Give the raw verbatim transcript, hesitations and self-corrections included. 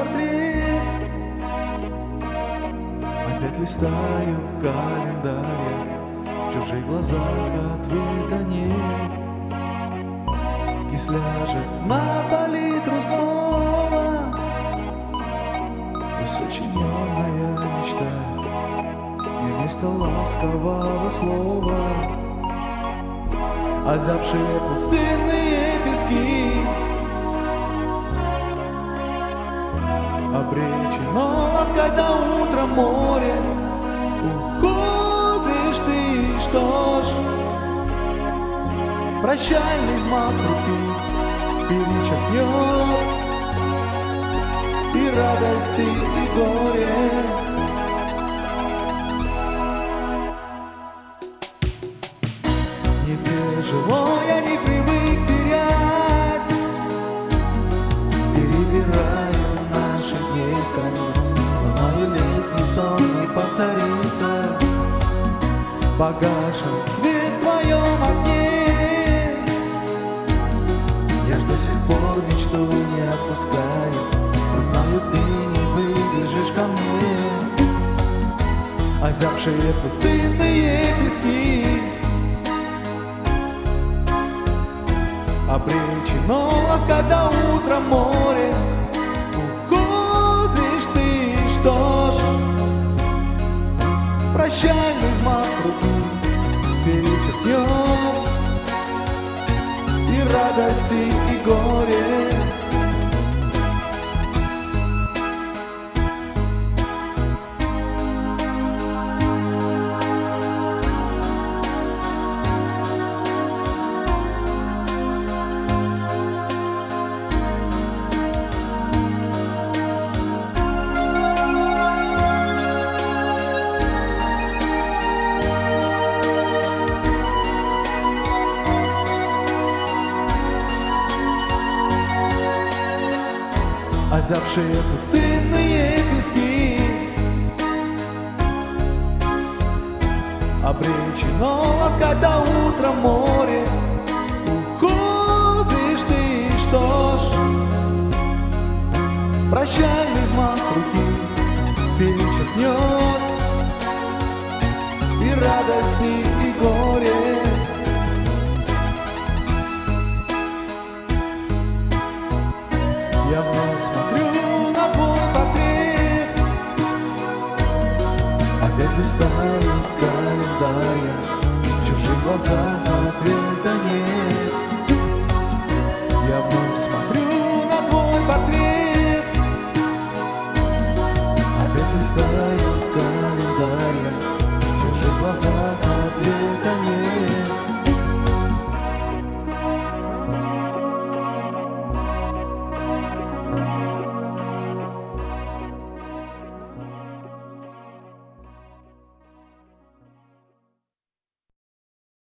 портрет. Опять листаю календарь, в чужих глазах ответа нет. Кисть ляжет на палитру снова, пусть сочиненная мечта не вместо ласкового слова. Озябшие пустынные пески обречено ласкать до утра море. Уходишь ты, что ж, прощальный взмах руки перечеркнет и радости, и горе. Не тяжело, я не привык терять, перебираю наших дней страниц, но знаю, летний сон не повторится. Погашен свет в твоем окне, я ж до сих пор мечту не отпускаю, но знаю, ты не выбежишь ко мне. Озябшие пустынные пески обречено ласкать до утра море. Уходишь ты, что ж, прощальный взмах руки перечеркнет и радости, и горе. Озябшие пустынные пески обречено ласкать до утра море. Уходишь ты, что ж, прощальный взмах руки перечеркнет и радости, и горе. Я вновь смотрю на твой портрет, опять листаю календарь, в чужих глазах ответа нет. Я вновь смотрю на твой портрет, опять листаю календарь, в чужих глазах ответа нет.